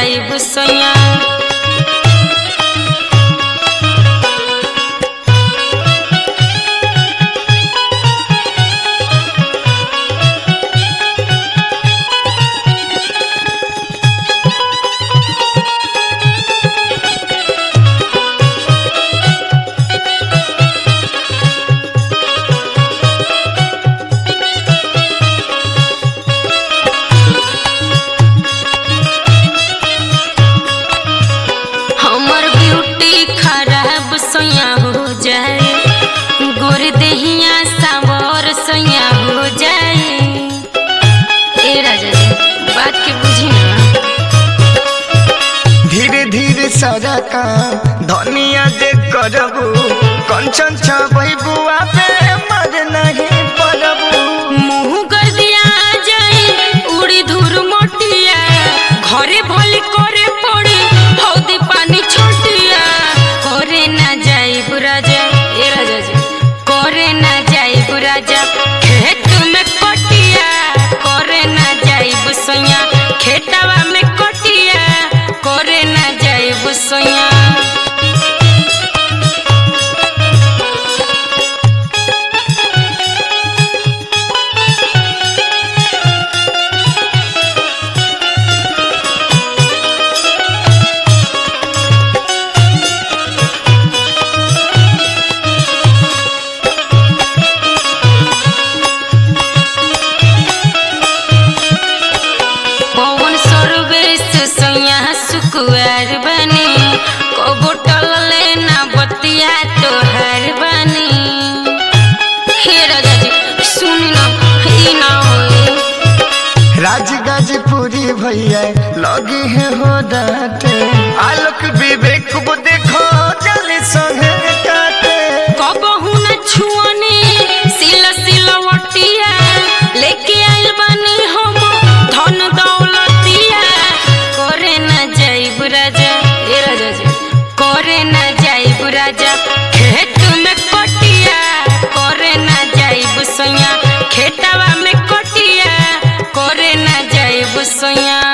जाइब सैया। सैया हो जाए गोर देहिया सावर सैया हो जाए। ए राजा जी बात के बुझी ना। धीरे धीरे सारा काम धनिया जे करबू कंचन छबई बुआ पे मर नहीं पड़बू। मुँह कर दिया जाए उड़ी धूर मोटिया घरे भली करे पड़ी हौदी पानी छोटिया करे ना जाइब राजा। ए राजा जी करे ना जाइब राजा खेत में कटिया करे ना जाइब सैया खेतवा में कटिया करे ना जाइब सैया। सुकुआर बनी को बोतल लेना बतिया तोहार बनी। हे राजा जी सुन ना ई ना होए। राजगाजपुरी भैया लगी है हो डाटे आलोक विवेक को देखो जल्दी संगे काटे। कबहू न छुअनी सिला सिलवटिया लेके आइल बनी हम धन दौलतिया करे न जाइब राजा। ए राजा जी करे न जाइब राजा खेत में कटिया करे न जाइब सैया खेतवा में कटिया करे न जाइब सैया।